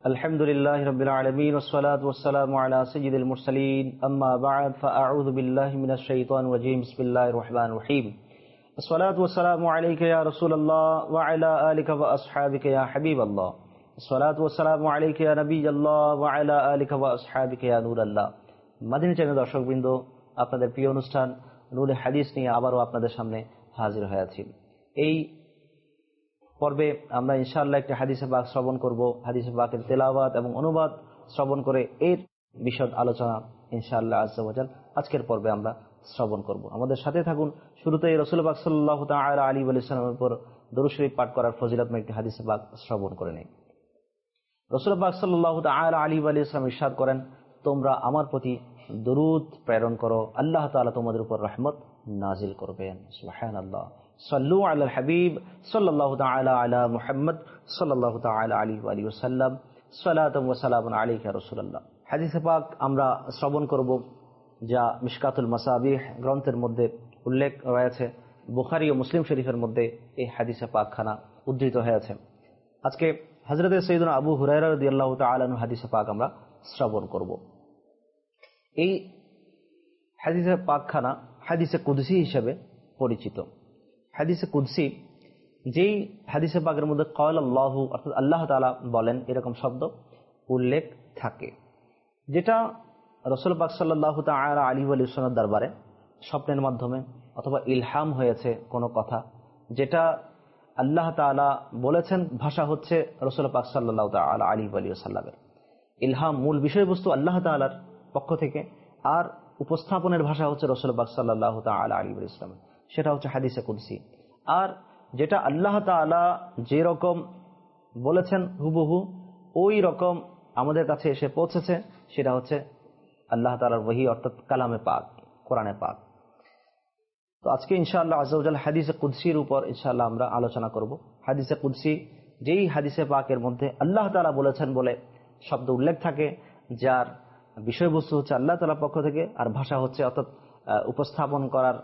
আলহামদুলিল্লাহি রাব্বিল আলামিন ওয়াসসালাতু ওয়াসসালামু আলা সাইয়্যিদিল মুরসালিন আম্মা বা'দ ফাআউযু বিল্লাহি মিনাশ শাইতানির রাজীম বিসমিল্লাহির রহমানির রহিম আসসালাতু ওয়াসসালামু আলাইকা ইয়া রাসূলুল্লাহ ওয়া আলা আলিকা ওয়া আসহাবিকা ইয়া হাবিবাল্লাহ আসসালাতু ওয়াসসালামু আলাইকা ইয়া নাবিয়াল্লাহ ওয়া আলা আলিকা ওয়া আসহাবিকা ইয়া নূরাল্লাহ। মাদিনী চ্যানেল দর্শকবৃন্দ, আপনাদের প্রিয় অনুষ্ঠান নূরে হাদিস নিয়ে আবারও আপনাদের সামনে হাজির হয়েছি। এই পর্বে আমরা ইনশাআল্লাহ একটি হাদিসে পাক শ্রবণ করব। হাদিসে পাকের তেলাওয়াত এবং অনুবাদ শ্রবণ করে এর বিশদ আলোচনা ইনশাআল্লাহ আজ্জা ওয়া জাল আজকের পর্বে আমরা শ্রবণ করব। আমাদের সাথে থাকুন। শুরুতেই রাসূল পাক সাল্লাল্লাহু তাআলা আলাইহি ওয়া সাল্লামের উপর দরুদ শরীফ পাঠ করার ফজিলতময় একটি হাদিসে পাক শ্রবণ করে নেই। রাসূল পাক সাল্লাল্লাহু তাআলা আলাইহি ওয়া সাল্লাম ইরশাদ করেন, তোমরা আমার প্রতি দরুদ প্রেরণ করো, আল্লাহ তাআলা তোমাদের উপর রহমত নাজিল করবেন। সুবহানাল্লাহ। সাল্লু আলাল হাবিব সাল্লাল্লাহু তাআলা আলা মুহাম্মদ সাল্লাল্লাহু তাআলা আলাইহি ওয়া সাল্লাম সালাতু ওয়া সালামুন আলাইকা ইয়া রাসূলুল্লাহ। হাদিসে পাক আমরা শ্রবণ করব যা মিশকাতুল মাসাবিহ গ্রন্থের মধ্যে উল্লেখ রয়েছে। বুখারী ও মুসলিম শরীফের মধ্যে এই হাদিসে পাকখানা উদ্ধৃত হয়েছে। আজকে হযরত সাইয়্যিদুনা আবু হুরায়রা রাদিয়াল্লাহু তাআলা আনহু হাদিসে পাক আমরা শ্রবণ করব। এই হাদিসে পাকখানা হাদিসে কুদসি হিসেবে পরিচিত। হাদিসে কুদসি যেই হাদিসে পাকের মধ্যে ক্বাল আল্লাহু অর্থাৎ আল্লাহ তাআলা বলেন এরকম শব্দ উল্লেখ থাকে, যেটা রাসূল পাক সাল্লাল্লাহু তাআলা আলাইহি ওয়া সাল্লাম দরবারে স্বপ্নের মাধ্যমে অথবা ইলহাম হয়েছে কোনো কথা, যেটা আল্লাহ তাআলা বলেছেন, ভাষা হচ্ছে রাসূল পাক সাল্লাল্লাহু তাআলা আলাইহি ওয়া সাল্লামের। ইলহাম মূল বিষয়বস্তু আল্লাহ তাআলার পক্ষ থেকে, আর উপস্থাপনের ভাষা হচ্ছে রাসূল পাক সাল্লাল্লাহু তাআলা আলাইহি ওয়া সাল্লাম, সেটা হচ্ছে হাদিসে কুদসি। আর যেটা আল্লাহ তাআলা যে রকম বলেছেন হুবহু ওই রকম আমাদের কাছে এসে পৌঁছেছে, সেটা হচ্ছে আল্লাহ তাআলার ওহী অর্থাৎ কালামে পাক, কোরআনে পাক। তো আজকে ইনশাআল্লাহ আজ্জা ওয়া জাল হাদিসে কুদসির উপর ইনশাআল্লাহ আমরা আলোচনা করব। হাদিসে কুদসি যেই হাদিসে পাকের মধ্যে আল্লাহ তাআলা বলেছেন বলে শব্দ উল্লেখ থাকে, যার বিষয়বস্তু হচ্ছে আল্লাহ তাআলার পক্ষ থেকে, আর ভাষা হচ্ছে অর্থাৎ উপস্থাপন করার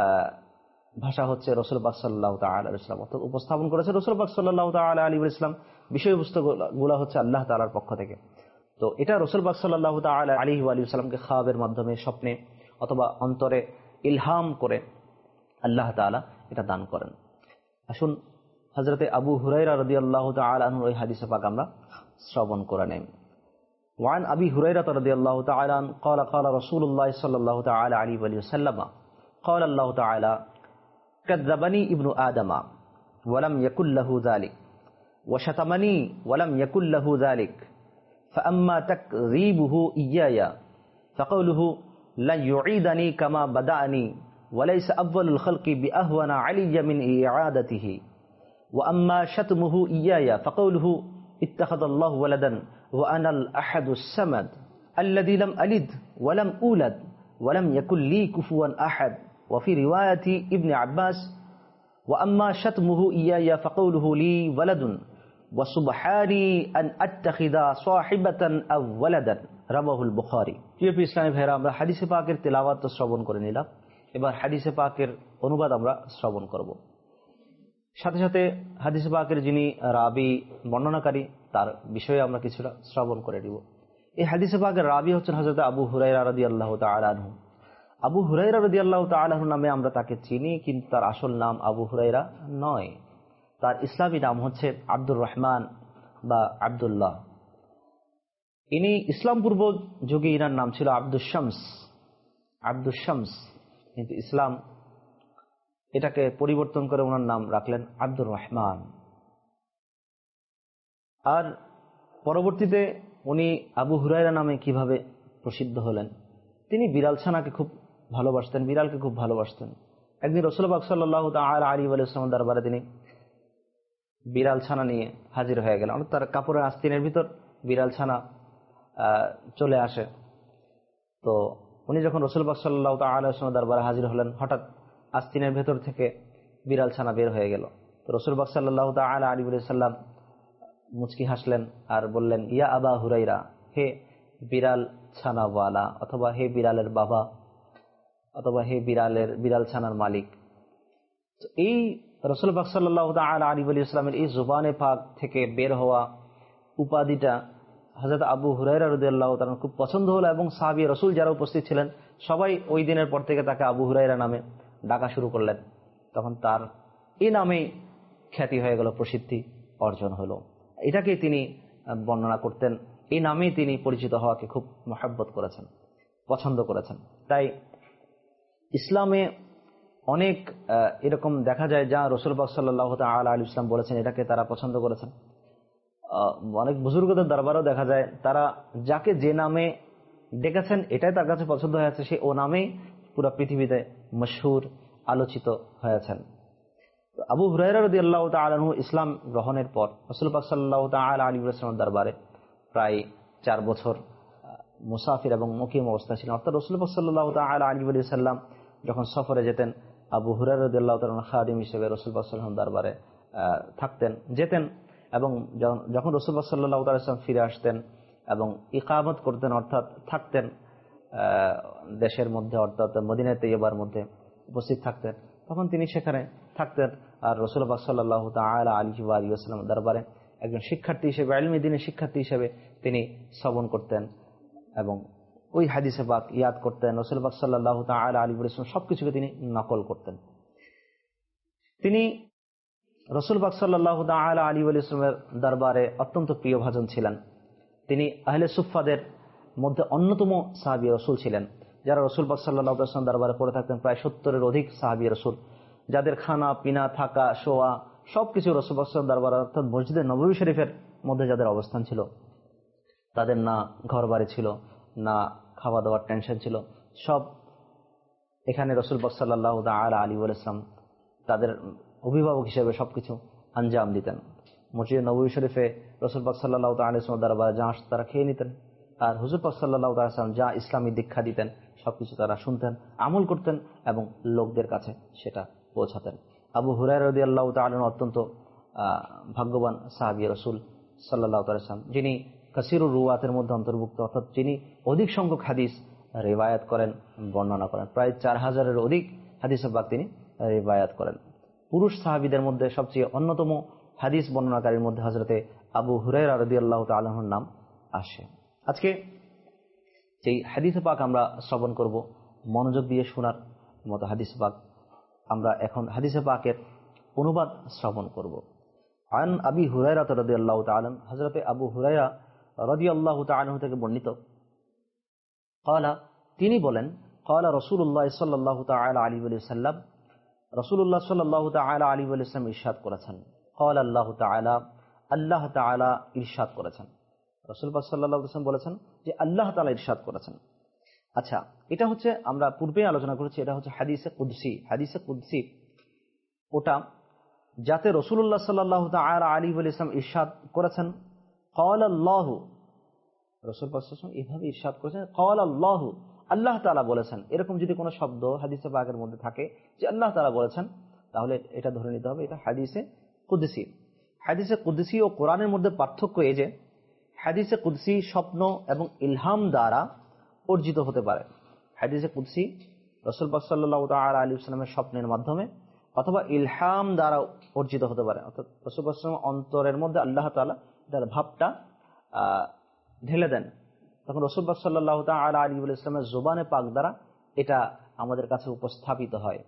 ভাষা হচ্ছে রাসূল পাক সাল্লাল্লাহু তাআলা আলাইহি ওয়াসাল্লাম, অর্থাৎ উপস্থাপন করেছে রাসূল পাক সাল্লাল্লাহু তাআলা আলাইহি ওয়াসাল্লাম, বিষয়বস্তুগুলো হচ্ছে আল্লাহ তাআলার পক্ষ থেকে। তো এটা রাসূল পাক সাল্লাল্লাহু তাআলা আলাইহি ওয়াসাল্লামকে খাবের মাধ্যমে, স্বপ্নে অথবা অন্তরে ইলহাম করে আল্লাহ তাআলা এটা দান করেন। আসুন হযরতে আবু হুরায়রা রাদিয়াল্লাহু তাআলা আনহু এই হাদিসে পাক আমরা শ্রবণ করে নেই। وعن أبي هريرة رضي الله تعالى عنه قال قال رسول الله صلى الله تعالى عليه وسلم قال الله تعالى كذبني ابن آدم ولم يكن له ذلك وشتمني ولم يكن له ذلك فأما تكذيبه إياي فقوله لن يعيدني كما بدأني وليس أول الخلق بأهون علي من إعادته وأما شتمه إياي فقوله اتخذ الله ولدا وأنا الأحد الصمد الذي لم ألد ولم أولد ولم يكن لي كفوا أحد وفي رواية ابن عباس وأما شتمه إياي فقوله لي ولد وسبحاني أن أتخذ صاحبة أو ولدا رواه البخاري। প্রিয় ইসলামী ভাইরা, আমরা হাদিসে পাকের তেলাওয়াত তো শ্রবণ করে নিলাম, এবার হাদিসে পাকের অনুবাদ আমরা শ্রবণ করব। সাথে সাথে হাদিসে পাকের যিনি রাবি বর্ণনাকারী তার বিষয়ে আমরা কিছুটা শ্রবণ করে দিব। এই হাদিসে পাকের রাবি হচ্ছেন হযরত আবু হুরায়রা রাদিয়াল্লাহু তাআলা আনহু। আবু হুরায়রা রাদিয়াল্লাহু তাআলা আনহু নামে আমরা তাকে চিনি, কিন্তু তার আসল নাম আবু হুরায়রা নয়। তার ইসলামী নাম হচ্ছে আব্দুর রহমান বা আব্দুল্লাহ। ইনি ইসলাম পূর্ব যুগে ইনার নাম ছিল আব্দুস শামস, কিন্তু ইসলাম এটাকে পরিবর্তন করে ওনার নাম রাখলেন আব্দুর রহমান। আর পরবর্তীতে উনি আবু হুরায়রা নামে কিভাবে প্রসিদ্ধ হলেন, তিনি বিড়াল ছানাকে খুব ভালোবাসতেন, বিড়ালকে খুব ভালোবাসতেন। একদিন রাসূল পাক সাল্লাল্লাহু তাআলা আলাইহি ওয়া সাল্লাম দরবারে তিনি বিড়াল ছানা নিয়ে হাজির হয়ে গেলেন। তার কাপড়ের আস্তিনের ভিতর বিড়াল ছানা চলে আসে। তো উনি যখন রাসূল পাক সাল্লাল্লাহু তাআলা আলাইহি ওয়া সাল্লাম দরবারে হাজির হলেন, হঠাৎ আস্তিনের ভেতর থেকে বিড়াল ছানা বের হয়ে গেল। তো রাসূল পাক সাল্লাল্লাহু তাআলা আলাইহি ওয়া সাল্লাম মুচকি হাসলেন আর বললেন, ইয়া আবা হুরায়রা, হে বিড়াল ছানাওয়ালা, অথবা হে বিড়ালের বাবা, অথবা হে বিড়াল ছানার মালিক। এই রাসূল পাক সাল্লাল্লাহু তাআলা আলাইহি ওয়া সাল্লামের এই জবানে পাক থেকে বের হওয়া উপাধিটা হযরত আবু হুরায়রা রাদিয়াল্লাহু তাআলা খুব পছন্দ হলো এবং সাহাবী রাসূল যারা উপস্থিত ছিলেন সবাই ওই দিনের পর থেকে তাকে আবু হুরায়রা নামে ডাকা শুরু করলেন। তখন তার এই নামেই খ্যাতি হয়ে গেল, প্রসিদ্ধি অর্জন হলো। এটাকে তিনি বর্ণনা করতেন, এই নামেই তিনি পরিচিত হওয়াকে খুব মহব্বত করেছেন, পছন্দ করেছেন। তাই ইসলামে অনেক এরকম দেখা যায় যা রাসূল পাক সাল্লাল্লাহু তাআলা আলাইহি ওয়াসাল্লাম বলেছেন এটাকে তারা পছন্দ করেছেন। অনেক বুজুর্গদের দরবারেও দেখা যায় তারা যাকে যে নামে ডেকেছেন এটাই তার কাছে পছন্দ হয়েছে, সে ও নামেই পুরো পৃথিবীতে মশহুর, আলোচিত হয়েছেন। আবু হুরায়রা রাদিয়াল্লাহু তাআলা আনহু ইসলাম গ্রহণের পর রাসূল পাক সাল্লাল্লাহু তাআলা আলাইহি ওয়াসাল্লামের দরবারে প্রায় 4 বছর মুসাফির এবং মুকিম অবস্থায় ছিলেন। অর্থাৎ রাসূল পাক সাল্লাল্লাহু তাআলা আলাইহি ওয়াসাল্লাম যখন সফরে যেতেন আবু হুরায়রা রাদিয়াল্লাহু তাআলা খাদিম হিসেবে রাসূল পাক সাল্লাল্লাহু আলাইহি দরবারে থাকতেন, যেতেন। এবং যখন রাসূল পাক সাল্লাল্লাহু আলাইহি ওয়াসাল্লাম ফিরে আসতেন এবং ইকামত করতেন অর্থাৎ থাকতেন দেশের মধ্যে, অর্থাৎ মদিনা তৈয়বার মধ্যে উপস্থিত থাকতেন, তখন তিনি সেখানে থাকতেন। আর রাসূল পাক সাল্লাল্লাহু তাআলা আলাইহি ওয়াসাল্লাম দরবারে একজন শিক্ষার্থী হিসেবে, ইলমি দ্বীনের শিক্ষার্থী হিসেবে তিনি শ্রবণ করতেন এবং ওই হাদিসে পাক ইয়াদ করতেন। রাসূল পাক সাল্লাল্লাহু তাআলা আলাইহি ওয়াসাল্লাম সবকিছুকে তিনি নকল করতেন। তিনি রাসূল পাক সাল্লাল্লাহু তাআলা আলাইহি ওয়াসাল্লামের দরবারে অত্যন্ত প্রিয়ভাজন ছিলেন। তিনি আহলে সুফফাদের মধ্যে অন্যতম সাহাবী রাসূল ছিলেন, যারা রাসূল পাক সাল্লাল্লাহু আলাইহি ওয়াসাল্লাম দরবারে পড়ে থাকতেন। প্রায় 70-এর অধিক সাহাবী রাসূল, যাদের খানা পিনা থাকা শোয়া সবকিছু রাসূল পাক সাল্লাল্লাহু আলাইহি ওয়াসাল্লাম দরবারে অর্থাৎ মসজিদে নববী শরীফের মধ্যে যাদের অবস্থান ছিল, তাদের না ঘর বাড়ি ছিল, না খাওয়া দাওয়ার টেনশন ছিল, সব এখানে রাসূল পাক সাল্লাল্লাহু তাআলা আলাইহি ওয়াসাল্লাম তাদের অভিভাবক হিসেবে সবকিছু আঞ্জাম দিতেন। মসজিদে নববী শরীফে রাসূল পাক সাল্লাল্লাহু তাআলা আলাইহি ওয়াসাল্লাম দরবারে যা আসতো তারা খেয়ে নিতেন, আর হুজুর পাক সাল্লাল্লাহু তাআলা আলাইহি ওয়াসাল্লাম যা ইসলামী দীক্ষা দিতেন সবকিছু তারা শুনতেন, আমল করতেন এবং লোকদের কাছে সেটা পৌঁছাতেন। আবু হুরায়রা রাদিয়াল্লাহু তাআলা অত্যন্ত ভাগ্যবান সাহাবী রাসূল সাল্লাল্লাহু তাআলা আলাইহি ওয়াসাল্লাম, যিনি কাসিরুর রুওয়াতের মধ্যে অন্তর্ভুক্ত, অর্থাৎ যিনি অধিক সংখ্যক হাদিস রিওয়ায়াত করেন, বর্ণনা করেন। প্রায় 4000-এর অধিক হাদিসে পাক তিনি রিওয়ায়াত করেন। পুরুষ সাহাবীদের মধ্যে সবচেয়ে অন্যতম হাদিস বর্ণনাকারীর মধ্যে হযরতে আবু হুরায়রা রাদিয়াল্লাহু তাআলা আনহুর নাম আসে। আজকে যেই হাদিসে পাক আমরা শ্রবণ করব, মনোযোগ দিয়ে শোনার মতো হাদিসে পাক, আমরা এখন হাদিসে পাকের অনুবাদ শ্রবণ করব। আন আবি হুরায়রা রাদিয়াল্লাহু তাআলা, হযরতে আবু হুরায়রা রাদিয়াল্লাহু তাআলা থেকে বর্ণিত, ক্বালা, তিনি বলেন, ক্বালা রাসূলুল্লাহ সাল্লাল্লাহু তাআলা আলাইহি ওয়াসাল্লাম, রাসূলুল্লাহ সাল্লাল্লাহু তাআলা আলাইহি ওয়াসাল্লাম ইরশাদ করেছেন, ক্বালা আল্লাহু তাআলা, আল্লাহ তাআলা ইরশাদ করেছেন। রাসূল পাক সাল্লাল্লাহু আলাইহি ওয়াসাল্লাম বলেছেন যে আল্লাহ তাআলা ইরশাদ করেছেন। আচ্ছা, এটা হচ্ছে আমরা পূর্বে আলোচনা করেছি, এটা হচ্ছে হাদিসে কুদসি। হাদিসে কুদসি ওটা যাতে রাসূলুল্লাহ সাল্লাল্লাহু তাআলা আলাইহি ওয়াসাল্লাম ইরশাদ করেছেন, ক্বালা আল্লাহু, রাসূল পাক সাল্লাল্লাহু আলাইহি ওয়াসাল্লাম এভাবে ইরশাদ করেছেন, ক্বালা আল্লাহু, আল্লাহ তাআলা বলেছেন। এরকম যদি কোনো শব্দ হাদিসে পাকের মধ্যে থাকে যে আল্লাহ তাআলা বলেছেন, তাহলে এটা ধরে নিতে হবে এটা হাদিসে কুদসি। হাদিসে কুদসি ও কোরআনের মধ্যে পার্থক্য এই যে হাদিসে কুদসি স্বপ্ন এবং ইলহাম দ্বারা অর্জিত হতে পারে। হাদিসে কুদসি রাসূল পাক সাল্লাল্লাহু তাআলা আলাইহি ওয়াসাল্লামের স্বপ্নের মাধ্যমে অথবা ইলহাম দ্বারা অর্জিত হতে পারে, অর্থাৎ রাসূল পাক সাল্লাল্লাহু আলাইহি ওয়াসাল্লাম অন্তরের মধ্যে আল্লাহ তাআলা এটার ভাবটা ঢেলে দেন, তখন রাসূল পাক সাল্লাল্লাহু তাআলা আলাইহি ওয়াসাল্লামের জবানে পাক দ্বারা এটা আমাদের কাছে উপস্থাপিত হয়।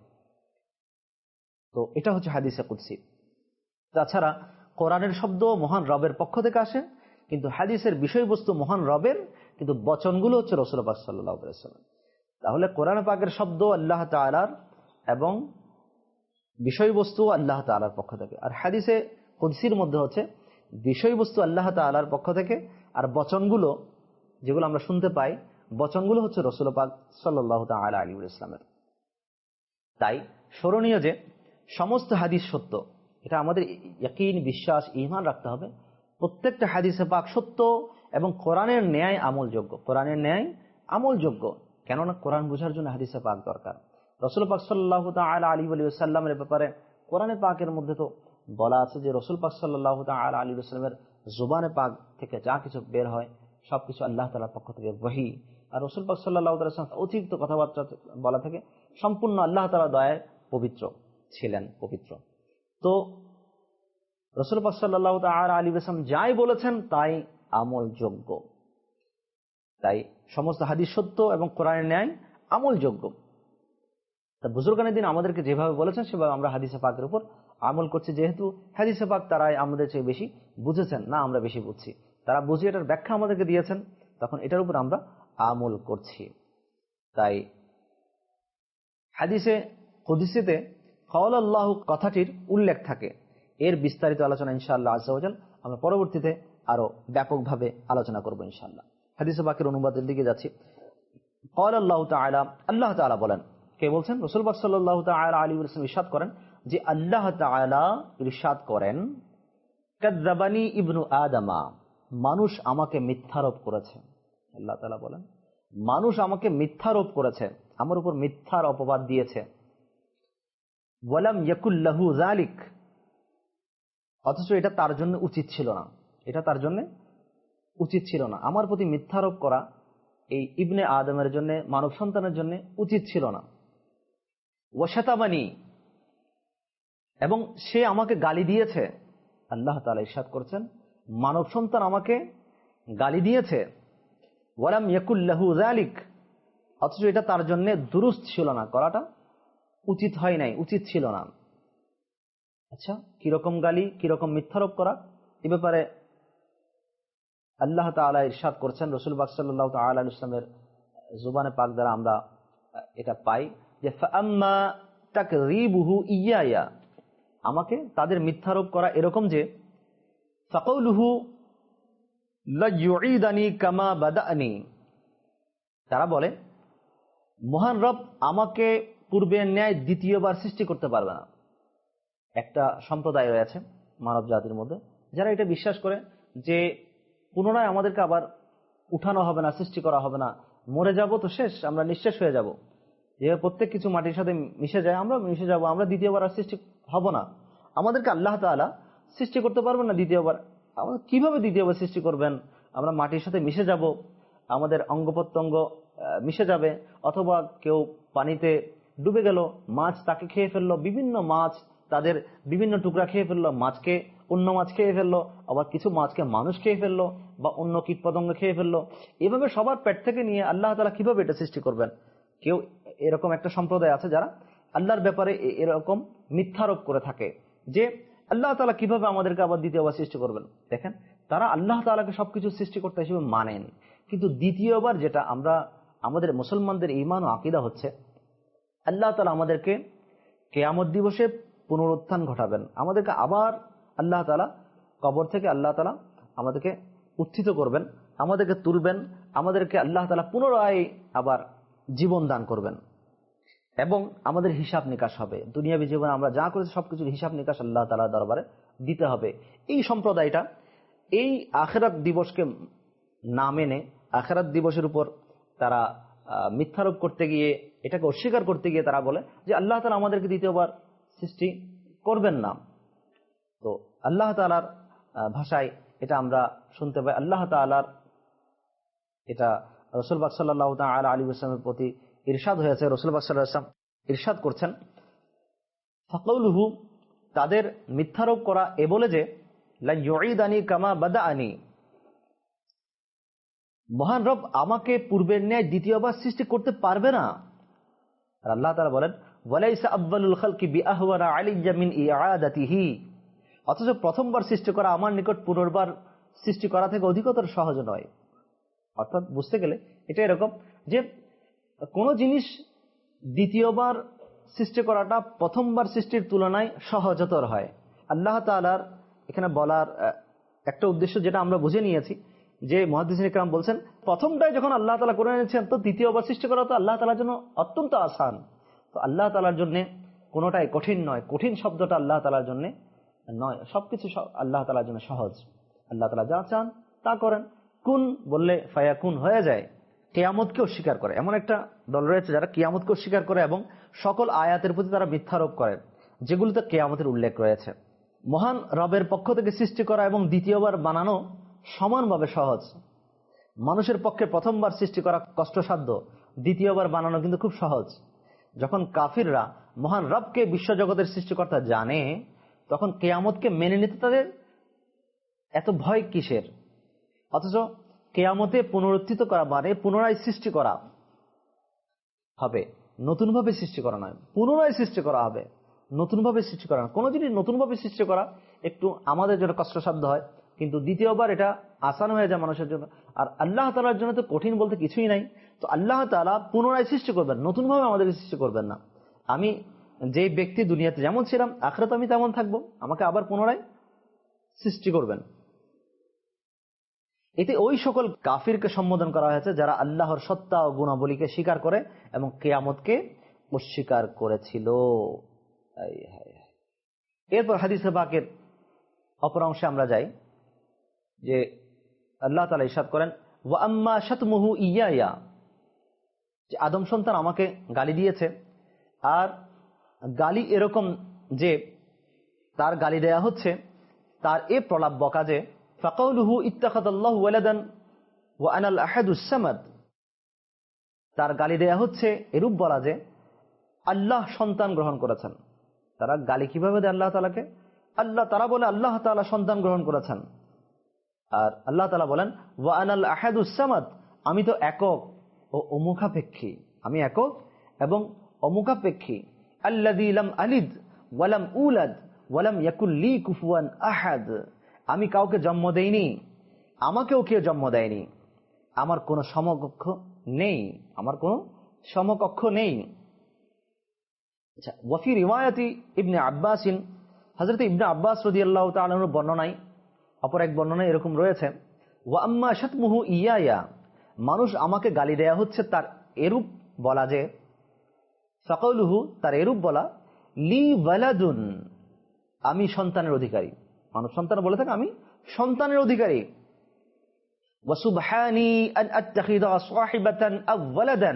তো এটা হচ্ছে হাদিসে কুদসি। তাছাড়া কোরআনের শব্দ মহান রবের পক্ষ থেকে আসে, কিন্তু হাদিসের বিষয়বস্তু মহান রবের, কিন্তু বচনগুলো হচ্ছে রাসূল পাক সাল্লাল্লাহু আলাইহি ওয়াসাল্লাম। তাহলে কোরআন পাকের শব্দ আল্লাহ তাআলার এবং বিষয়বস্তু আল্লাহ তাআলার পক্ষ থেকে, আর হাদিসে কুদসির মধ্যে হচ্ছে বিষয়বস্তু আল্লাহ তাআলার পক্ষ থেকে, আর বচনগুলো যেগুলো আমরা শুনতে পাই বচনগুলো হচ্ছে রাসূল পাক সাল্লাল্লাহু তাআলা আলাইহি ওয়াসাল্লামের। তাই স্মরণীয় যে সমস্ত হাদিস সত্য, এটা আমাদের ইয়াকিন, বিশ্বাস, ঈমান রাখতে হবে। প্রত্যেকটা হাদিসে পাক সত্য এবং কোরআনের ন্যায় আমলযোগ্য। কোরআনের ন্যায় আমলযোগ্য, কেননা কোরআন বোঝার জন্য হাদিসে পাক দরকার। রাসূল পাক সাল্লাল্লাহু তাআলা আলাইহি ওয়াসাল্লামের ব্যাপারে কোরআনে পাকের মধ্যে তো বলা আছে যে রাসূল পাক সাল্লাল্লাহু তাআলা আলাইহি ওয়াসাল্লামের জবানে পাক থেকে যা কিছু বের হয় সবকিছু আল্লাহ তাআলার পক্ষ থেকে ওহী। আর রাসূল পাক সাল্লাল্লাহু আলাইহি ওয়াসাল্লাম অতিরিক্ত কথাবার্তা বলা থেকে সম্পূর্ণ আল্লাহ তাআলার দয়ায় পবিত্র ছিলেন, পবিত্র। তো রাসূল পাক সাল্লাল্লাহু তাআলা আলাইহি ওয়াসাল্লাম যাই বলেছেন তাই আমলযোগ্য। তাই সমস্ত হাদিস সত্য এবং কোরআনের ন্যায় আমলযোগ্য। তা বুজুর্গানের দিন আমাদেরকে যেভাবে বলেছেন সেভাবে আমরা হাদিসে পাকের উপর আমল করছি, যেহেতু হাদিসে পাক তারাই আমাদের চেয়ে বেশি বুঝেছেন, না আমরা বেশি বুঝছি, তারা বুঝে এটার ব্যাখ্যা আমাদেরকে দিয়েছেন, তখন এটার উপর আমরা আমল করছি। তাই হাদিসে কুদসিতে ক্বাল আল্লাহ কথাটির উল্লেখ থাকে। এর বিস্তারিত আলোচনা ইনশাআল্লাহ আযজা ওয়া জাল আমরা পরবর্তীতে আরো ব্যাপকভাবে আলোচনা করব ইনশাআল্লাহ। হাদিসে পাকের অনুবাদের দিকে যাচ্ছি। ক্বাল আল্লাহু তাআলা, আল্লাহ তাআলা বলেন, কে বলছেন? রাসূল পাক সাল্লাল্লাহু তাআলা আলাইহি ওয়াসাল্লাম ইরশাদ করেন যে আল্লাহ তাআলা ইরশাদ করেন, কাযযাবানি ইবনু আদমা, মানুষ আমাকে মিথ্যারোপ করেছে। আল্লাহ তাআলা বলেন মানুষ আমাকে মিথ্যারোপ করেছে, আমার উপর মিথ্যার অপবাদ দিয়েছে। ওয়ালাম ইয়াকুল লাহু যালিক, অথচ এটা তার জন্য উচিত ছিল না, এটা তার জন্য উচিত ছিল না। আমার প্রতি মিথ্যারোপ করা এই ইবনে আদমের জন্য, মানব সন্তানের জন্য উচিত ছিল না। ওয়াশাতাবানি, এবং সে আমাকে গালি দিয়েছে। আল্লাহ তাআলা ইরশাদ করছেন মানব সন্তান আমাকে গালি দিয়েছে। ওয়ালাম ইয়াকুল লাহু যালিক, অথচ এটা তার জন্য দুরুস্ত ছিল না, করাটা উচিত হয় নাই, উচিত ছিল না। আচ্ছা, কিরকম গালি, কিরকম মিথ্যারোপ করা, এ ব্যাপারে আল্লাহ তাআলা ইরশাদ করছেন, রাসূল পাক সাল্লাল্লাহু তাআলা আলাইহি ওয়াসাল্লামের জুবানে পাক দ্বারা আমরা এটা পাই যে ফাআম্মা তাকযীবুহু ইয়্যায়া, আমাকে তাদের মিথ্যারোপ করা এরকম যে ফাকাউলুহু লা ইউঈদানি কামা বাদানি, তারা বলে মহান রব আমাকে পূর্বের ন্যায় দ্বিতীয়বার সৃষ্টি করতে পারবে না। একটা সম্প্রদায় রয়েছে মানব জাতির মধ্যে যারা এটা বিশ্বাস করে যে পুনরায় আমাদেরকে আবার উঠানো হবে না, সৃষ্টি করা হবে না, মরে যাব তো শেষ, আমরা নিঃশেষ হয়ে যাব, যে প্রত্যেক কিছু মাটির সাথে মিশে যায়, আমরা মিশে যাব, আমরা দ্বিতীয়বার আর সৃষ্টি হব না, আমাদেরকে আল্লাহ তাআলা সৃষ্টি করতে পারবেন না দ্বিতীয়বার। আমাদের কিভাবে দ্বিতীয়বার সৃষ্টি করবেন? আমরা মাটির সাথে মিশে যাব, আমাদের অঙ্গ প্রত্যঙ্গ মিশে যাবে, অথবা কেউ পানিতে ডুবে গেল, মাছ তাকে খেয়ে ফেললো, বিভিন্ন মাছ তাদের বিভিন্ন টুকরা খেয়ে ফেললো, মাছকে অন্য মাছ খেয়ে ফেললো, আবার কিছু মাছকে মানুষ খেয়ে ফেললো, বা অন্য কীটপতঙ্গ খেয়ে ফেললো। এভাবে সবার পেট থেকে নিয়ে আল্লাহ তাআলা কিভাবে এটা সৃষ্টি করবেন? কেউ এরকম একটা সম্প্রদায় আছে যারা আল্লাহর ব্যাপারে এরকম মিথ্যারোপ করে থাকে যে আল্লাহ তাআলা কিভাবে আমাদেরকে আবার দ্বিতীয়বার সৃষ্টি করবেন। দেখেন, তারা আল্লাহ তাআলাকে সবকিছু সৃষ্টি করতে হিসেবে মানেন, কিন্তু দ্বিতীয়বার যেটা আমরা, আমাদের মুসলমানদের ঈমান ও আকীদা হচ্ছে আল্লাহ তাআলা আমাদেরকে কিয়ামত দিবসে পুনরুত্থান ঘটাবেন, আমাদেরকে আবার আল্লাহ তাআলা কবর থেকে আল্লাহ তাআলা আমাদেরকে উত্থিত করবেন, আমাদেরকে তুলবেন, আমাদেরকে আল্লাহ তাআলা পুনরায় আবার জীবন দান করবেন, এবং আমাদের হিসাব নিকাশ হবে। দুনিয়াবী জীবনে আমরা যা করেছি সবকিছুর হিসাব নিকাশ আল্লাহ তাআলার দরবারে দিতে হবে। এই সম্প্রদায়টা এই আখিরাত দিবসকে না মেনে, আখিরাত দিবসের উপর তারা মিথ্যারোপ করতে গিয়ে, এটাকে অস্বীকার করতে গিয়ে তারা বলে যে আল্লাহ তাআলা আমাদেরকে দ্বিতীয়বার সৃষ্টি করবেন না। তো আল্লাহ তাআলার ভাষায় এটা আমরা শুনতে পাই, আল্লাহ তাআলার এটা রাসূল পাক সাল্লাল্লাহু তাআলা আলাইহি ওয়াসাল্লামের প্রতি ইরশাদ হয়েছে। রাসূল পাক সাল্লাল্লাহু আলাইহি ওয়াসাল্লাম ইরশাদ করছেন, ফাকাউলুহু, তাদের মিথ্যারোপ করা এ বলে যে লা ইউঈদানি কামা বাদাআনি, মহান রব আমাকে পূর্বের ন্যায় দ্বিতীয়বার সৃষ্টি করতে পারবে না। আর আল্লাহ তাআলা বলেন ওয়ালাইসা আউয়ালুল খালকি বিআহওয়ানা আলাইয়া মিন ইআদাতিহি, অথচ প্রথমবার সৃষ্টি করা আমার নিকট পুনর্বার সৃষ্টি করা থেকে অধিকতর সহজ নয়। অর্থাৎ বুঝতে গেলে এটা এরকম যে কোন জিনিস দ্বিতীয়বার সৃষ্টি করাটা প্রথমবার সৃষ্টির তুলনায় সহজতর হয়। আল্লাহ তাআলার এখানে বলার একটা উদ্দেশ্য যেটা আমরা বুঝে নিয়েছি যে মুহাদ্দিসিন ইকরাম বলছেন প্রথমটাই যখন আল্লাহ তাআলা করে নিয়েছেন, তো দ্বিতীয়বার সৃষ্টি করা তো আল্লাহ তাআলার জন্য অত্যন্ত আসান। তো আল্লাহ তাআলার জন্য কোনোটাই কঠিন নয়, কঠিন শব্দটা আল্লাহ তাআলার জন্য নয়, সবকিছু আল্লাহ তাআলার জন্য সহজ। আল্লাহ তাআলা যা চান তা করেন, কুন বললে ফায়াকুন হয়ে যায়। কিয়ামতকে অস্বীকার করে এমন একটা দল রয়েছে যারা কিয়ামতকে অস্বীকার করে এবং সকল আয়াতের প্রতি তারা মিথ্যারোপ করে যেগুলোতে কিয়ামতের উল্লেখ রয়েছে। মহান রবের পক্ষ থেকে সৃষ্টি করা এবং দ্বিতীয়বার বানানো সমানভাবে সহজ। মানুষের পক্ষে প্রথমবার সৃষ্টি করা কষ্টসাধ্য, দ্বিতীয়বার বানানো কিন্তু খুব সহজ। যখন কাফিররা মহান রবকে বিশ্বজগতের সৃষ্টিকর্তা জানে, তখন কিয়ামতকে মেনে নিতে তাদের এত ভয় কিসের? অথচ কিয়ামতে পুনরুত্থিত করা মানে পুনরায় সৃষ্টি করা হবে, নতুনভাবে সৃষ্টি করা নয়, পুনরায় সৃষ্টি করা হবে, নতুনভাবে সৃষ্টি করা না। কোনো জিনিস নতুনভাবে সৃষ্টি করা একটু আমাদের জন্য কষ্টসাধ্য হয়, কিন্তু দ্বিতীয়বার এটা আসান হয়ে যায় মানুষের জন্য। আর আল্লাহ তাআলার জন্য তো কঠিন বলতে কিছুই নাই। তো আল্লাহ তাআলা পুনরায় সৃষ্টি করবেন, নতুনভাবে আমাদেরকে সৃষ্টি করবেন না। আমি যে ব্যক্তি দুনিয়াতে যেমন ছিলাম আখিরাতে আমি তেমন থাকবো, আমাকে আবার পুনরায় সৃষ্টি করবেন। এতে ওই সকল কাফিরকে সম্বোধন করা হয়েছে যারা আল্লাহর সত্তা ও গুণাবলীকে স্বীকার করে এবং কিয়ামতকে অস্বীকার করেছিল। এরপর হাদিসে পাকের অপর অংশে আমরা যাই, যে আল্লাহ তাআলা ইরশাদ করেন, ওয়া আম্মা শাতমুহু ইয়া, যে আদম সন্তান আমাকে গালি দিয়েছে। আর গালি এরকম যে তার গালি দেয়া হচ্ছে তার এ প্রলাপ বকা যে ফাকাউলুহু ইত্তাখাযাল্লাহু ওয়ালাদান ওয়া আনাল আহাদুস সামাদ, তার গালি দেয়া হচ্ছে এরূপ বলা যে আল্লাহ সন্তান গ্রহণ করেছেন। তারা গালি কিভাবে দেয় আল্লাহ তাআলাকে? তারা বলে আল্লাহ তাআলা সন্তান গ্রহণ করেছেন, আর আল্লাহ তাআলা বলেন ওয়া আনাল আহাদুস সামাদ, আমি তো একক ও অমুখাপেক্ষী, আমি একক এবং অমুখাপেক্ষী। আল্লাযী লাম আলিদ ওয়া লাম উলাদ ওয়া লাম ইয়াকুল লি কুফুয়ান আহাদ, আমি কাউকে জন্ম দেইনি, আমাকেও কেউ জন্ম দেয়নি, আমার কোনো সমকক্ষ নেই, আমার কোনো সমকক্ষ নেই। আচ্ছা, ওয়াফি রিওয়ায়াতি ইবনে আব্বাস, হযরত ইবনে আব্বাস রাদিয়াল্লাহু তাআলা আনহুর বর্ণনায়, অপর এক বর্ণনায় এরকম রয়েছে, ওয়া আম্মা শাতমুহু ইয়া, মানুষ আমাকে গালি দেয়া হচ্ছে তার এরূপ বলা যে ফাকাউলুহু, তার এরূপ বলা, লি ওয়ালাদুন, আমি সন্তানের অধিকারী। মানুষ সন্তান বলে থাকে আমি সন্তানের অধিকারী। ওয়া সুবহানি আন আত্তাখিযা সাহিবাতান আও ওয়ালাদান,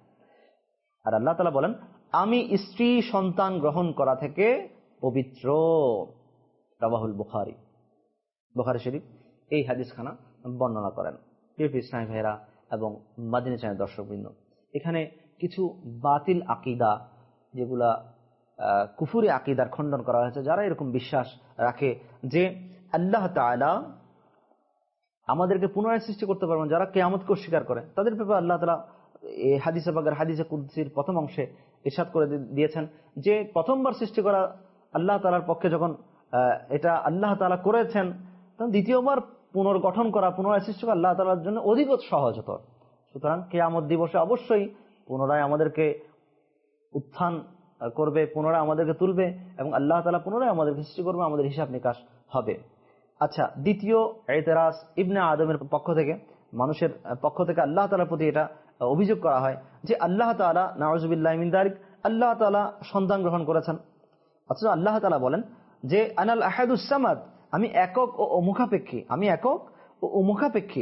আর আল্লাহ তাআলা বলেন আমি স্ত্রী সন্তান গ্রহণ করা থেকে পবিত্র। রাওয়াহুল বুখারী, বুখারী শরীফ এই হাদিসখানা বর্ণনা করেন। প্রিয় ইসলামী ভাইরা এবং মাদিনী চ্যানেল দর্শকবৃন্দ, এখানে কিছু বাতিল আকীদা, যেগুলা কুফরি আকীদার খণ্ডন করা হয়েছে, যারা এরকম বিশ্বাস রাখে যে আল্লাহ তাআলা আমাদেরকে পুনরায় সৃষ্টি করতে পারবেন, যারা কিয়ামতকে অস্বীকার করে, তাদের ব্যাপারে আল্লাহ তাআলা এই হাদিসে পাকের হাদিসে কুদসির প্রথম অংশে ইরশাদ করে দিয়েছেন যে প্রথমবার সৃষ্টি করা আল্লাহ তাআলার পক্ষে যখন এটা আল্লাহ তাআলা করেছেন, তখন দ্বিতীয়বার পুনর্গঠন করা, পুনরায় সৃষ্টি করা আল্লাহ তাআলার জন্য অধিক সহজতর। সুতরাং কিয়ামত দিবসে অবশ্যই পুনরায় আমাদেরকে উত্থান করবে, পুনরায় আমাদেরকে তুলবে এবং আল্লাহ তাআলা পুনরায় আমাদেরকে সৃষ্টি করবে, আমাদের হিসাব নিকাশ হবে। আচ্ছা, দ্বিতীয় এতেরাজ ইবনে আদমের পক্ষ থেকে, মানুষের পক্ষ থেকে আল্লাহ তাআলার প্রতি এটা অভিযোগ করা হয় যে আল্লাহ তাআলা নাউযুবিল্লাহি মিন যালিক, আল্লাহ তাআলা সন্তান গ্রহণ করেছেন। অথচ আল্লাহ তাআলা বলেন যে আনাল আহাদুস সামাদ, আমি একক ও অমুখাপেক্ষী, আমি একক ও অমুখাপেক্ষী।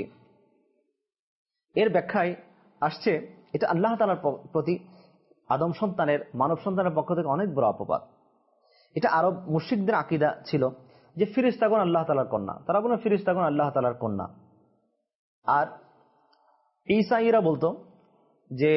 এর ব্যাখ্যায় আসছে এটা আল্লাহ তাআলার প্রতি আদম সন্তানের, মানব সন্তানের পক্ষ থেকে অনেক বড় অপবাদ। এটা আরব মুশরিকদের আকীদা ছিল যে ফেরেশতাগণ আল্লাহ তাআলার কন্যা, তারা বলেন ফেরেশতাগণ আল্লাহ তাআলার কন্যা। আর ঈসাঈরা বলতো যে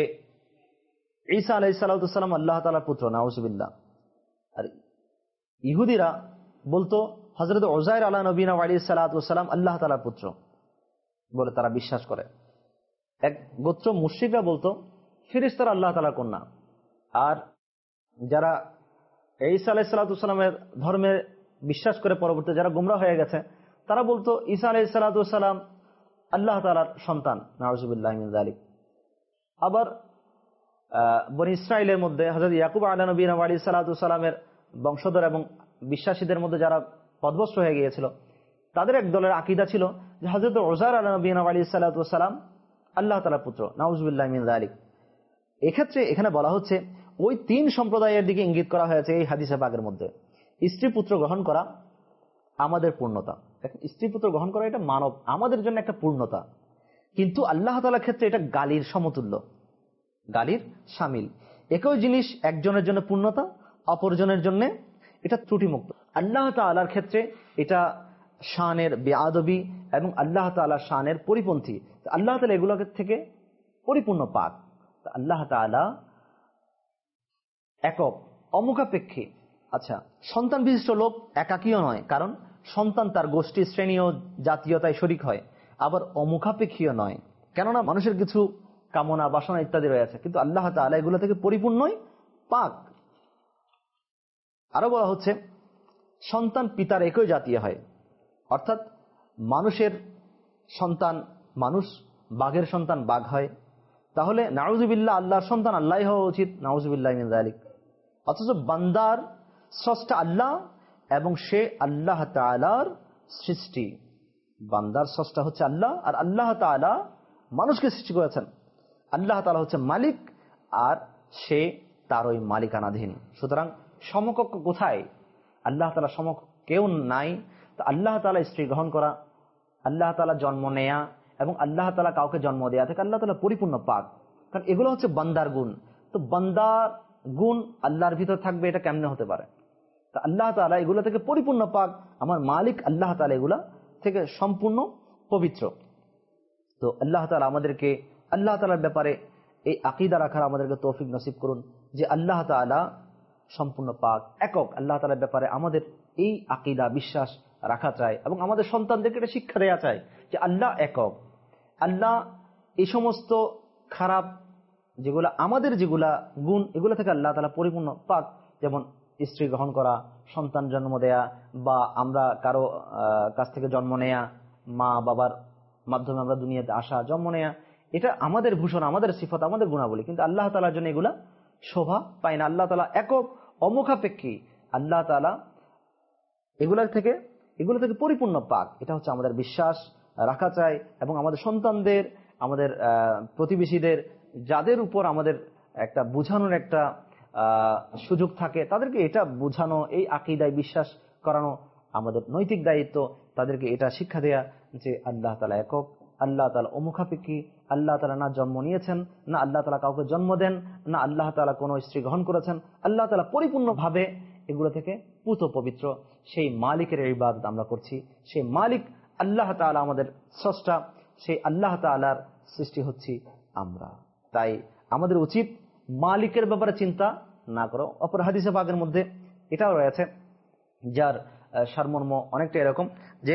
ঈসা আলাইহিস সালাতু ওয়াস সালাম আল্লাহ তাআলার পুত্র, নাউযুবিল্লাহ। আর ইহুদিরা বলতো হযরত উযায়ের আলা নবিনা ওয়া আলাইহিস সালাতু ওয়াস সালাম আল্লাহ তাআলার পুত্র বলে তারা বিশ্বাস করে। এক গোত্র মুশরিকরা বলতো ফেরেশতারা আল্লাহ তাআলার কন্যা। আর যারা ঈসা আলাইহিস সালাতু ওয়াস সালামের ধর্মে বিশ্বাস করে পরবর্তীতে যারা গোমরা হয়ে গেছে, তারা বলতো ঈসা আলাইহিস সালাতু ওয়াস সালাম আল্লাহ তাআলার সন্তান, নাউযুবিল্লাহি মিন যালিক। আবার বনী ইসরাইলের মধ্যে হযরত ইয়াকুব আলা নবিনা ওয়া আলাইহিস সালাতু ওয়াস সালামের বংশধর এবং বিশ্বাসীদের মধ্যে যারা পথভ্রষ্ট হয়ে গিয়েছিল, তাদের এক দলের আকীদা ছিল যে হযরত উযায়ের আলা নবিনা ওয়া আলাইহিস সালাতু ওয়াস সালাম আল্লাহ তাআলার পুত্র, নাউযুবিল্লাহি মিন যালিক। এক্ষেত্রে এখানে বলা হচ্ছে ওই তিন সম্প্রদায়ের দিকে ইঙ্গিত করা হয়েছে এই হাদিসে পাকের মধ্যে। স্ত্রী পুত্র গ্রহণ করা আমাদের পূর্ণতা, স্ত্রী পুত্র গ্রহণ করা এটা মানব, আমাদের জন্য একটা পূর্ণতা, কিন্তু আল্লাহ তাআলার ক্ষেত্রে এটা গালির সমতুল্য, গালির শামিল। একই জিনিস একজনের জন্য পূর্ণতা, অপরজনের জন্য এটা ত্রুটিমুক্ত। আল্লাহ তাআলার ক্ষেত্রে এটা শানের বেআদবি এবং আল্লাহ তাআলার শানের পরিপন্থী। আল্লাহ তাআলা এগুলো থেকে পরিপূর্ণ পাক। আল্লাহ তাআলা একক, অমুখাপেক্ষী। আচ্ছা, সন্তান বিশিষ্ট লোক একাকীও নয়, কারণ সন্তান তার গোষ্ঠী, শ্রেণী ও জাতীয়তায় শরীক হয়। আবার অমুখাপেক্ষীও নয়। কেননা মানুষের কিছু কামনা বাসনা ইত্যাদি রয়েছে, কিন্তু আল্লাহ তাআলা এগুলো থেকে পরিপূর্ণই পাক। আরো বলা হচ্ছে সন্তান পিতার একই জাতীয় হয়, অর্থাৎ মানুষের সন্তান মানুষ, বাঘের সন্তান বাঘ হয়। তাহলে নাউযুবিল্লাহ আল্লাহর সন্তান আল্লাহই হওয়া উচিত, নাউযুবিল্লাহি মিন যালিক। অথচ বান্দার স্রষ্টা আল্লাহ এবং সে আল্লাহ তাআলার সৃষ্টি। বান্দার স্রষ্টা হচ্ছে আল্লাহ, আর আল্লাহ তাআলা মানুষকে সৃষ্টি করেছেন। আল্লাহ তাআলা হচ্ছে মালিক, আর সে তার ওই মালিকানাধীন। সুতরাং সমকক্ষ কোথায়? আল্লাহ তাআলা সমকক্ষ কেউ নাই। তো আল্লাহ তাআলা স্ত্রী গ্রহণ করা, আল্লাহ তাআলা জন্ম নেয়া এবং আল্লাহ তাআলা কাউকে জন্ম দেয়া থেকে আল্লাহ তাআলা পরিপূর্ণ পাক। কারণ এগুলো হচ্ছে বান্দার গুণ। তো বান্দার গুণ আল্লাহর ভিতর থাকবে, এটা কেমনে হতে পারে? তা আল্লাহ তাআলা এগুলো থেকে পরিপূর্ণ পাক। আমার মালিক আল্লাহ তাআলা এগুলা থেকে সম্পূর্ণ পবিত্র। তো আল্লাহ তাআলা আমাদেরকে আল্লাহ তাআলার ব্যাপারে এই আকীদা রাখার আমাদেরকে তৌফিক নসিব করুন যে আল্লাহ তাআলা সম্পূর্ণ পাক, একক। আল্লাহ তাআলার ব্যাপারে আমাদের এই আকীদা বিশ্বাস রাখা চাই এবং আমাদের সন্তানদেরকে এটা শিক্ষা দেওয়া চাই যে আল্লাহ একক। আল্লাহ এই সমস্ত খারাপ যেগুলা আমাদের যেগুলা গুণ, এগুলো থেকে আল্লাহ তাআলা পরিপূর্ণ পাক। যেমন স্ত্রী গ্রহণ করা, সন্তান জন্ম দেয়া, বা আমরা কারো কাছ থেকে জন্ম নেয়া, মা বাবার মাধ্যমে আমরা দুনিয়াতে আসা, জন্ম নেয়া, এটা আমাদের ভূষণ, আমাদের সিফত, আমাদের গুণাবলী। কিন্তু আল্লাহ তাআলার জন্য এগুলা শোভা পায় না। আল্লাহ তাআলা একক, অমুখাপেক্ষী। আল্লাহ তাআলা এগুলো থেকে পরিপূর্ণ পাক। এটা হচ্ছে আমাদের বিশ্বাস রাখা চাই এবং আমাদের সন্তানদের, আমাদের প্রতিবেশীদের, যাদের উপর আমাদের একটা বুঝানোর একটা সুযোগ থাকে, তাদেরকে এটা বুঝানো, এই আকীদায় বিশ্বাস করানো আমাদের নৈতিক দায়িত্ব। তাদেরকে এটা শিক্ষা দেয়া যে আল্লাহ তাআলা একক, আল্লাহ তাআলা অমুখাপেক্ষী, আল্লাহ তাআলা না জন্ম নিয়েছেন, না আল্লাহ তাআলা কাউকে জন্ম দেন, না আল্লাহ তাআলা কোনো স্ত্রী গ্রহণ করেছেন। আল্লাহ তাআলা পরিপূর্ণভাবে এগুলো থেকে পুত পবিত্র। সেই মালিকের ইবাদত আমরা করছি। সেই মালিক আল্লাহ তাআলা আমাদের স্রষ্টা, সেই আল্লাহ তাআলার সৃষ্টি হচ্ছি আমরা। তাই আমাদের উচিত মালিকের ব্যাপারে চিন্তা না করো। অপর হাদিসে পাকের মধ্যে এটাও রয়েছে, যার সারমর্ম অনেকটা এরকম যে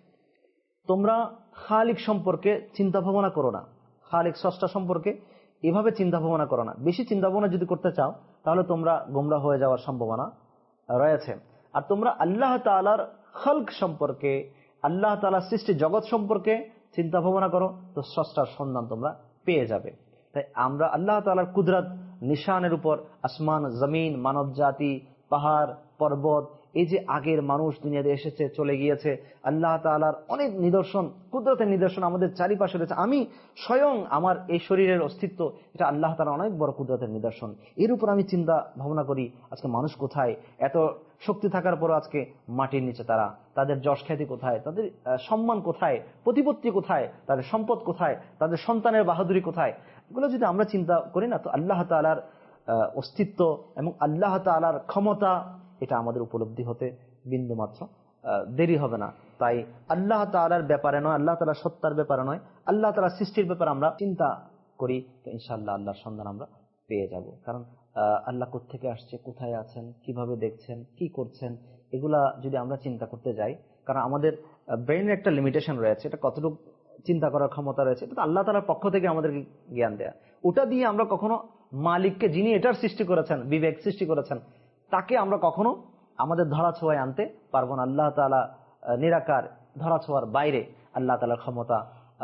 তোমরা খালিক সম্পর্কে চিন্তা ভাবনা করো না, খালিক স্রষ্টা সম্পর্কে এভাবে চিন্তা ভাবনা করো না। বেশি চিন্তা ভাবনা যদি করতে চাও তাহলে তোমরা গোমরাহ হয়ে যাওয়ার সম্ভাবনা রয়েছে। আর তোমরা আল্লাহ তাআলার খালক সম্পর্কে, আল্লাহ তাআলার সৃষ্টি জগৎ সম্পর্কে চিন্তা ভাবনা করো, তো স্রষ্টার সন্ধান তোমরা পেয়ে যাবে। তাই আমরা আল্লাহ তাআলার কুদরত নিশানের উপর, আসমান জমিন, মানব জাতি, পাহাড় পর্বত, এই যে আগের মানুষ দুনিয়াতে এসেছে চলে গিয়েছে, আল্লাহ তাআলার অনেক নিদর্শন, কুদরতের নিদর্শন আমাদের চারিপাশে রয়েছে। আমি স্বয়ং আমার এই শরীরের অস্তিত্ব, এটা আল্লাহ তাআলার অনেক বড় কুদরতের নিদর্শন। এর উপর আমি চিন্তা ভাবনা করি, আজকে মানুষ কোথায়? এত শক্তি থাকার পরও আজকে মাটির নিচে তারা, তাদের যশ খ্যাতি কোথায়, তাদের সম্মান কোথায়, প্রতিপত্তি কোথায়, তাদের সম্পদ কোথায়, তাদের সন্তানের বাহাদুরি কোথায়? এগুলো যদি আমরা চিন্তা করি না, তো আল্লাহ তাআলার অস্তিত্ব এবং আল্লাহ তাআলার ক্ষমতা, এটা আমাদের উপলব্ধি হতে বিন্দু মাত্র দেরি হবে না। তাই আল্লাহ তাআলার ব্যাপারে নয়, আল্লাহ তাআলার সত্তার ব্যাপারে নয়, আল্লাহ তাআলার সৃষ্টির ব্যাপারে আমরা চিন্তা করি, তো ইনশাআল্লাহ আল্লাহর সন্ধান আমরা পেয়ে যাব। কারণ আল্লাহ কোত্থেকে আসছে, কোথায় আছেন, কিভাবে দেখছেন, কি করছেন, এগুলা যদি আমরা চিন্তা করতে যাই, কারণ আমাদের ব্রেইনের একটা লিমিটেশন রয়েছে, এটা কতটুকু চিন্তা করার ক্ষমতা রয়েছে, এটা তো আল্লাহ তাআলার পক্ষ থেকে আমাদেরকে জ্ঞান দেয়া। ওটা দিয়ে আমরা কখনো মালিককে, যিনি এটার সৃষ্টি করেছেন, বিবেক সৃষ্টি করেছেন, তাকে আমরা কখনো আমাদের ধরা ছোঁয়ায় আনতে পারবো না। আল্লাহ তাআলা নিরাকার, ধরা ছোঁয়ার বাইরে, আল্লাহ তাআলার ক্ষমতা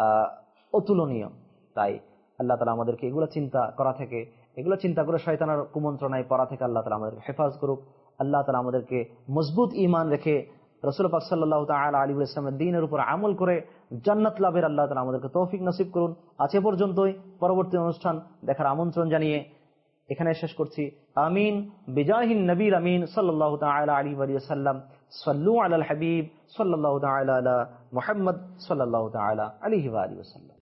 অতুলনীয়। তাই আল্লাহ তাআলা আমাদেরকে এগুলো চিন্তা করা থেকে, এগুলো চিন্তা করে শয়তানের কুমন্ত্রণায় পড়া থেকে আল্লাহ তাআলা আমাদেরকে হেফাজ করুক। আল্লাহ তাআলা আমাদেরকে মজবুত ঈমান রেখে রাসূল পাক সাল্লাল্লাহু তাআলা আলাইহি ওয়াসাল্লামের দ্বীনের উপর আমল করে জান্নাত লাভের আল্লাহ তাআলা আমাদেরকে তৌফিক নসিব করুন। আজ এ পর্যন্তই। পরবর্তী অনুষ্ঠান দেখার আমন্ত্রণ জানিয়ে এখানে শেষ করছি। আমিন বিজাহিন নবীর আমিন সাল্লাল্লাহু তাআলা আলাইহি ওয়াসাল্লাম। সাল্লু আলাল হাবিব সাল্লাল্লাহু তাআলা আলা মুহাম্মদ সাল্লাল্লাহু তাআলা আলাইহি ওয়াসাল্লাম।